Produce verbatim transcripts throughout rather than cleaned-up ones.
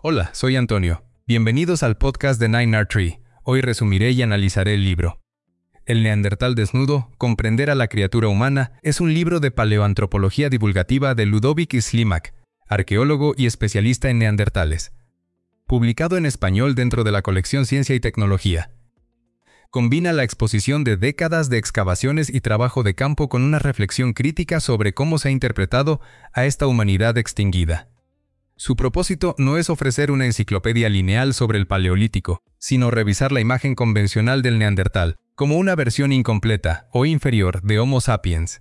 Hola, soy Antonio. Bienvenidos al podcast de Nine R Tree. Hoy resumiré y analizaré el libro. El Neandertal desnudo, comprender a la criatura humana, es un libro de paleoantropología divulgativa de Ludovic Slimak, arqueólogo y especialista en neandertales. Publicado en español dentro de la colección Ciencia y Tecnología. Combina la exposición de décadas de excavaciones y trabajo de campo con una reflexión crítica sobre cómo se ha interpretado a esta humanidad extinguida. Su propósito no es ofrecer una enciclopedia lineal sobre el Paleolítico, sino revisar la imagen convencional del Neandertal, como una versión incompleta o inferior de Homo sapiens.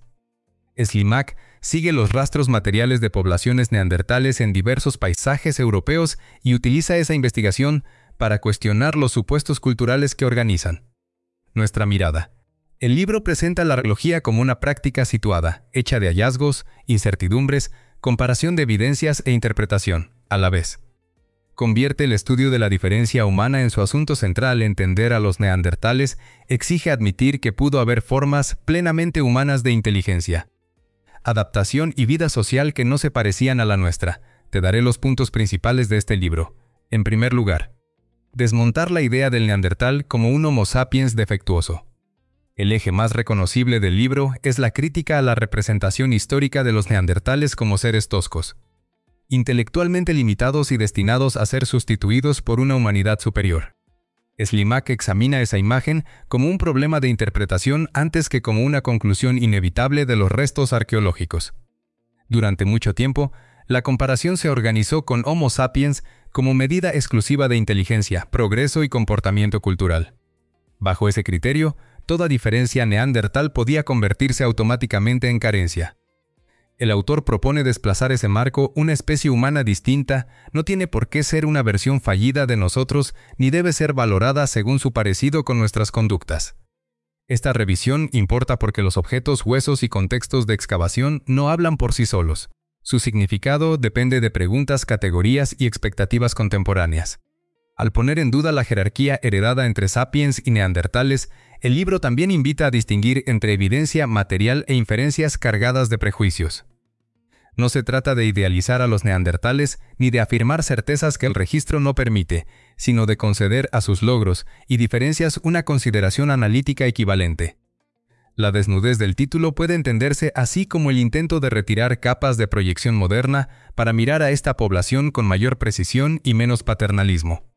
Slimak sigue los rastros materiales de poblaciones neandertales en diversos paisajes europeos y utiliza esa investigación para cuestionar los supuestos culturales que organizan nuestra mirada. El libro presenta la arqueología como una práctica situada, hecha de hallazgos, incertidumbres, comparación de evidencias e interpretación, a la vez. Convierte el estudio de la diferencia humana en su asunto central. Entender a los neandertales exige admitir que pudo haber formas plenamente humanas de inteligencia, adaptación y vida social que no se parecían a la nuestra. Te daré los puntos principales de este libro. En primer lugar, desmontar la idea del neandertal como un Homo sapiens defectuoso. El eje más reconocible del libro es la crítica a la representación histórica de los neandertales como seres toscos, intelectualmente limitados y destinados a ser sustituidos por una humanidad superior. Slimak examina esa imagen como un problema de interpretación antes que como una conclusión inevitable de los restos arqueológicos. Durante mucho tiempo, la comparación se organizó con Homo sapiens como medida exclusiva de inteligencia, progreso y comportamiento cultural. Bajo ese criterio, toda diferencia neandertal podía convertirse automáticamente en carencia. El autor propone desplazar ese marco. Una especie humana distinta no tiene por qué ser una versión fallida de nosotros ni debe ser valorada según su parecido con nuestras conductas. Esta revisión importa porque los objetos, huesos y contextos de excavación no hablan por sí solos. Su significado depende de preguntas, categorías y expectativas contemporáneas. Al poner en duda la jerarquía heredada entre sapiens y neandertales, el libro también invita a distinguir entre evidencia material e inferencias cargadas de prejuicios. No se trata de idealizar a los neandertales ni de afirmar certezas que el registro no permite, sino de conceder a sus logros y diferencias una consideración analítica equivalente. La desnudez del título puede entenderse así como el intento de retirar capas de proyección moderna para mirar a esta población con mayor precisión y menos paternalismo.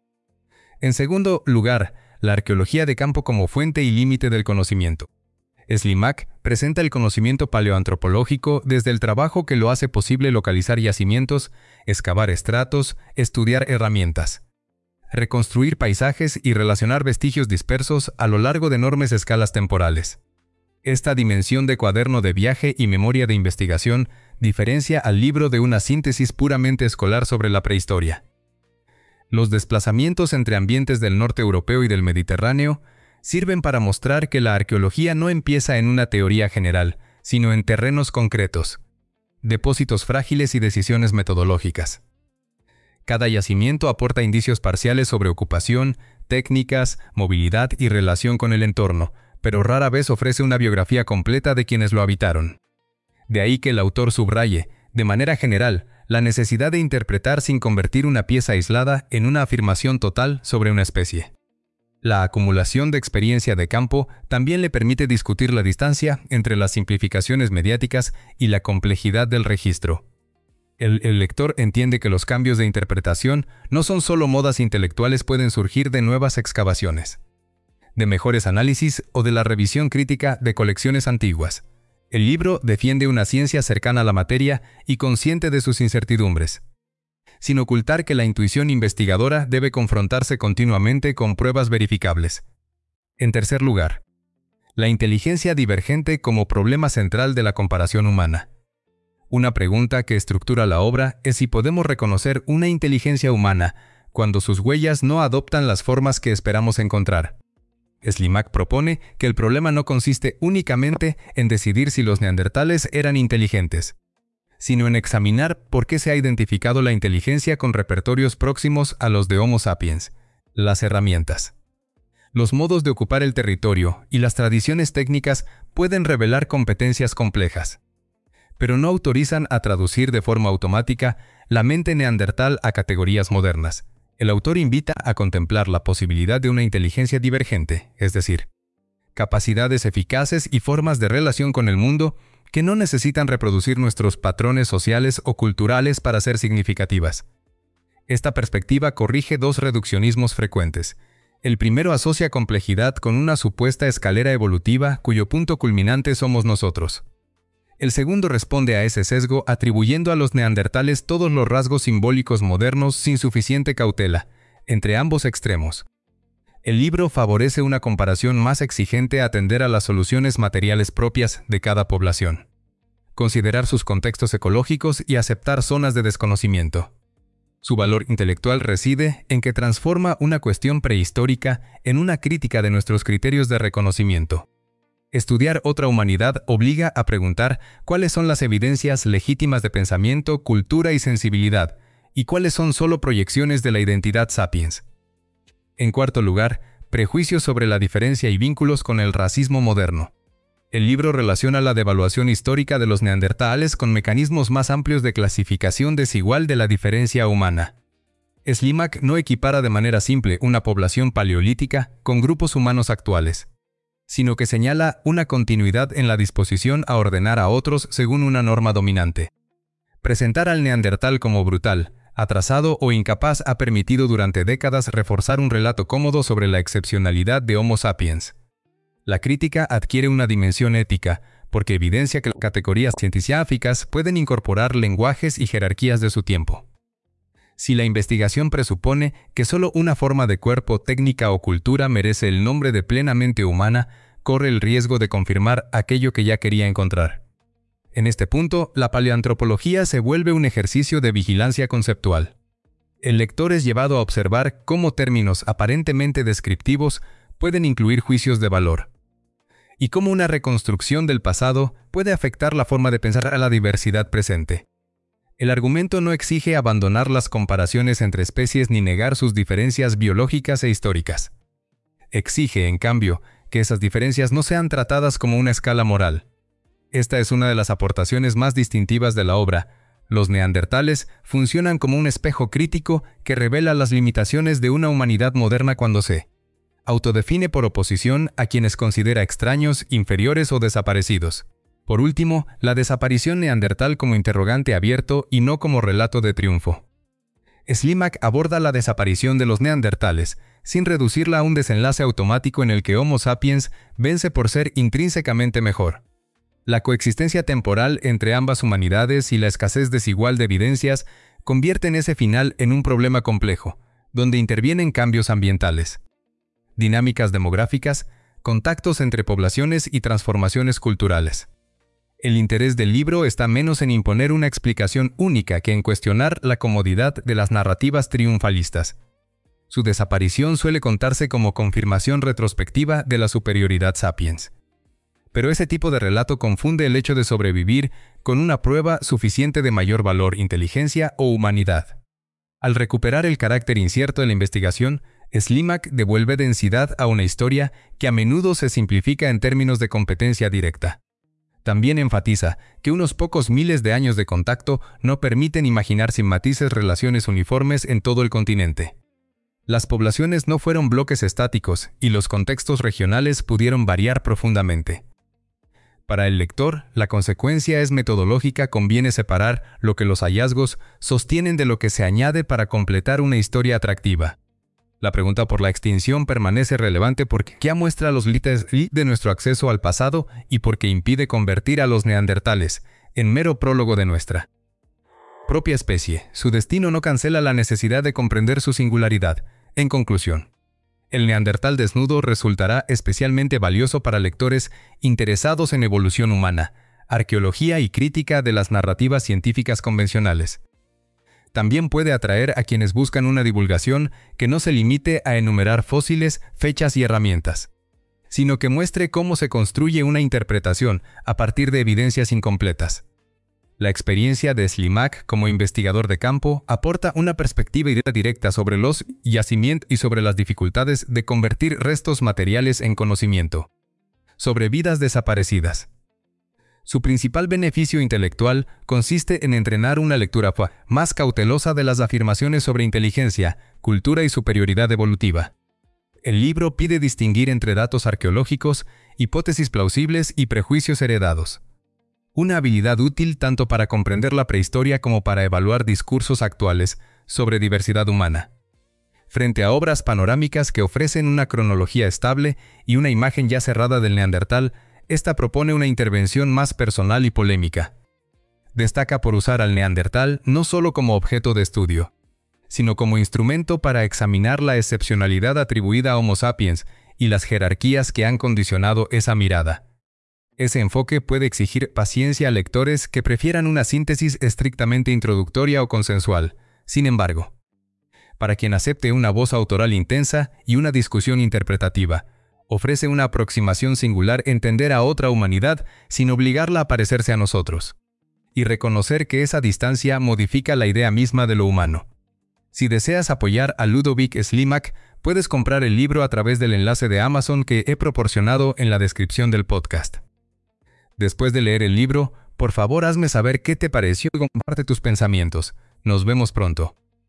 En segundo lugar, la arqueología de campo como fuente y límite del conocimiento. Slimak presenta el conocimiento paleoantropológico desde el trabajo que lo hace posible localizar yacimientos, excavar estratos, estudiar herramientas, reconstruir paisajes y relacionar vestigios dispersos a lo largo de enormes escalas temporales. Esta dimensión de cuaderno de viaje y memoria de investigación diferencia al libro de una síntesis puramente escolar sobre la prehistoria. Los desplazamientos entre ambientes del norte europeo y del Mediterráneo sirven para mostrar que la arqueología no empieza en una teoría general, sino en terrenos concretos, depósitos frágiles y decisiones metodológicas. Cada yacimiento aporta indicios parciales sobre ocupación, técnicas, movilidad y relación con el entorno, pero rara vez ofrece una biografía completa de quienes lo habitaron. De ahí que el autor subraye, de manera general, la necesidad de interpretar sin convertir una pieza aislada en una afirmación total sobre una especie. La acumulación de experiencia de campo también le permite discutir la distancia entre las simplificaciones mediáticas y la complejidad del registro. El, el lector entiende que los cambios de interpretación no son solo modas intelectuales, pueden surgir de nuevas excavaciones, de mejores análisis o de la revisión crítica de colecciones antiguas. El libro defiende una ciencia cercana a la materia y consciente de sus incertidumbres, sin ocultar que la intuición investigadora debe confrontarse continuamente con pruebas verificables. En tercer lugar, la inteligencia divergente como problema central de la comparación humana. Una pregunta que estructura la obra es si podemos reconocer una inteligencia humana cuando sus huellas no adoptan las formas que esperamos encontrar. Slimak propone que el problema no consiste únicamente en decidir si los neandertales eran inteligentes, sino en examinar por qué se ha identificado la inteligencia con repertorios próximos a los de Homo sapiens, las herramientas. Los modos de ocupar el territorio y las tradiciones técnicas pueden revelar competencias complejas, pero no autorizan a traducir de forma automática la mente neandertal a categorías modernas. El autor invita a contemplar la posibilidad de una inteligencia divergente, es decir, capacidades eficaces y formas de relación con el mundo que no necesitan reproducir nuestros patrones sociales o culturales para ser significativas. Esta perspectiva corrige dos reduccionismos frecuentes. El primero asocia complejidad con una supuesta escalera evolutiva cuyo punto culminante somos nosotros. El segundo responde a ese sesgo atribuyendo a los neandertales todos los rasgos simbólicos modernos sin suficiente cautela, entre ambos extremos. El libro favorece una comparación más exigente a atender a las soluciones materiales propias de cada población, considerar sus contextos ecológicos y aceptar zonas de desconocimiento. Su valor intelectual reside en que transforma una cuestión prehistórica en una crítica de nuestros criterios de reconocimiento. Estudiar otra humanidad obliga a preguntar cuáles son las evidencias legítimas de pensamiento, cultura y sensibilidad, y cuáles son solo proyecciones de la identidad sapiens. En cuarto lugar, prejuicios sobre la diferencia y vínculos con el racismo moderno. El libro relaciona la devaluación histórica de los neandertales con mecanismos más amplios de clasificación desigual de la diferencia humana. Slimak no equipara de manera simple una población paleolítica con grupos humanos actuales, sino que señala una continuidad en la disposición a ordenar a otros según una norma dominante. Presentar al neandertal como brutal, atrasado o incapaz ha permitido durante décadas reforzar un relato cómodo sobre la excepcionalidad de Homo sapiens. La crítica adquiere una dimensión ética, porque evidencia que las categorías científicas pueden incorporar lenguajes y jerarquías de su tiempo. Si la investigación presupone que solo una forma de cuerpo, técnica o cultura merece el nombre de plenamente humana, corre el riesgo de confirmar aquello que ya quería encontrar. En este punto, la paleoantropología se vuelve un ejercicio de vigilancia conceptual. El lector es llevado a observar cómo términos aparentemente descriptivos pueden incluir juicios de valor, y cómo una reconstrucción del pasado puede afectar la forma de pensar a la diversidad presente. El argumento no exige abandonar las comparaciones entre especies ni negar sus diferencias biológicas e históricas. Exige, en cambio, que esas diferencias no sean tratadas como una escala moral. Esta es una de las aportaciones más distintivas de la obra. Los neandertales funcionan como un espejo crítico que revela las limitaciones de una humanidad moderna cuando se autodefine por oposición a quienes considera extraños, inferiores o desaparecidos. Por último, la desaparición neandertal como interrogante abierto y no como relato de triunfo. Slimak aborda la desaparición de los neandertales, sin reducirla a un desenlace automático en el que Homo sapiens vence por ser intrínsecamente mejor. La coexistencia temporal entre ambas humanidades y la escasez desigual de evidencias convierten ese final en un problema complejo, donde intervienen cambios ambientales, dinámicas demográficas, contactos entre poblaciones y transformaciones culturales. El interés del libro está menos en imponer una explicación única que en cuestionar la comodidad de las narrativas triunfalistas. Su desaparición suele contarse como confirmación retrospectiva de la superioridad sapiens. Pero ese tipo de relato confunde el hecho de sobrevivir con una prueba suficiente de mayor valor, inteligencia o humanidad. Al recuperar el carácter incierto de la investigación, Slimak devuelve densidad a una historia que a menudo se simplifica en términos de competencia directa. También enfatiza que unos pocos miles de años de contacto no permiten imaginar sin matices relaciones uniformes en todo el continente. Las poblaciones no fueron bloques estáticos y los contextos regionales pudieron variar profundamente. Para el lector, la consecuencia es metodológica, conviene separar lo que los hallazgos sostienen de lo que se añade para completar una historia atractiva. La pregunta por la extinción permanece relevante porque ya muestra los límites de nuestro acceso al pasado y porque impide convertir a los neandertales en mero prólogo de nuestra propia especie. Su destino no cancela la necesidad de comprender su singularidad. En conclusión, el neandertal desnudo resultará especialmente valioso para lectores interesados en evolución humana, arqueología y crítica de las narrativas científicas convencionales. También puede atraer a quienes buscan una divulgación que no se limite a enumerar fósiles, fechas y herramientas, sino que muestre cómo se construye una interpretación a partir de evidencias incompletas. La experiencia de Slimak como investigador de campo aporta una perspectiva directa sobre los yacimientos y sobre las dificultades de convertir restos materiales en conocimiento. Sobre vidas desaparecidas. Su principal beneficio intelectual consiste en entrenar una lectura más cautelosa de las afirmaciones sobre inteligencia, cultura y superioridad evolutiva. El libro pide distinguir entre datos arqueológicos, hipótesis plausibles y prejuicios heredados. Una habilidad útil tanto para comprender la prehistoria como para evaluar discursos actuales sobre diversidad humana. Frente a obras panorámicas que ofrecen una cronología estable y una imagen ya cerrada del Neandertal, esta propone una intervención más personal y polémica. Destaca por usar al Neandertal no solo como objeto de estudio, sino como instrumento para examinar la excepcionalidad atribuida a Homo sapiens y las jerarquías que han condicionado esa mirada. Ese enfoque puede exigir paciencia a lectores que prefieran una síntesis estrictamente introductoria o consensual. Sin embargo, para quien acepte una voz autoral intensa y una discusión interpretativa, ofrece una aproximación singular entender a otra humanidad sin obligarla a parecerse a nosotros, y reconocer que esa distancia modifica la idea misma de lo humano. Si deseas apoyar a Ludovic Slimak, puedes comprar el libro a través del enlace de Amazon que he proporcionado en la descripción del podcast. Después de leer el libro, por favor hazme saber qué te pareció y comparte tus pensamientos. Nos vemos pronto.